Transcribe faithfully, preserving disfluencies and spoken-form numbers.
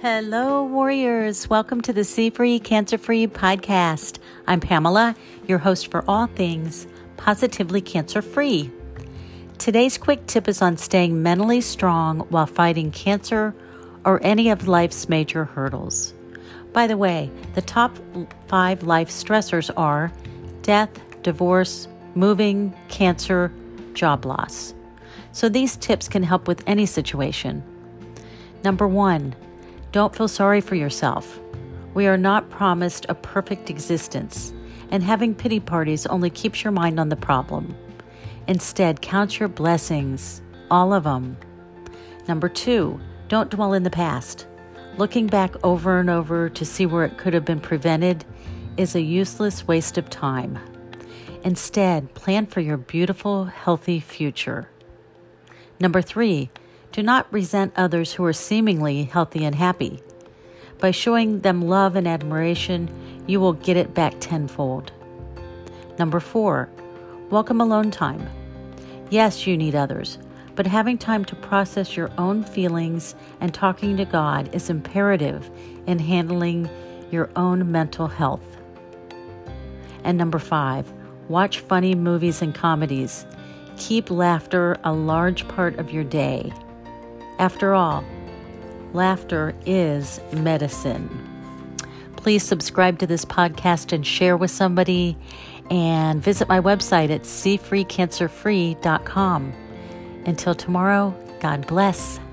Hello, warriors. Welcome to the See Free, Cancer Free podcast. I'm Pamela, your host for all things positively cancer free. Today's quick tip is on staying mentally strong while fighting cancer or any of life's major hurdles. By the way, the top five life stressors are death, divorce, moving, cancer, job loss. So these tips can help with any situation. Number one, don't feel sorry for yourself. We are not promised a perfect existence, and having pity parties only keeps your mind on the problem. Instead, count your blessings, all of them. Number two, don't dwell in the past. Looking back over and over to see where it could have been prevented is a useless waste of time. Instead, plan for your beautiful, healthy future. Number three, do not resent others who are seemingly healthy and happy. By showing them love and admiration, you will get it back tenfold. Number four, welcome alone time. Yes, you need others, but having time to process your own feelings and talking to God is imperative in handling your own mental health. And number five, watch funny movies and comedies. Keep laughter a large part of your day. After all, laughter is medicine. Please subscribe to this podcast and share with somebody, and visit my website at see free cancer free dot com. Until tomorrow, God bless.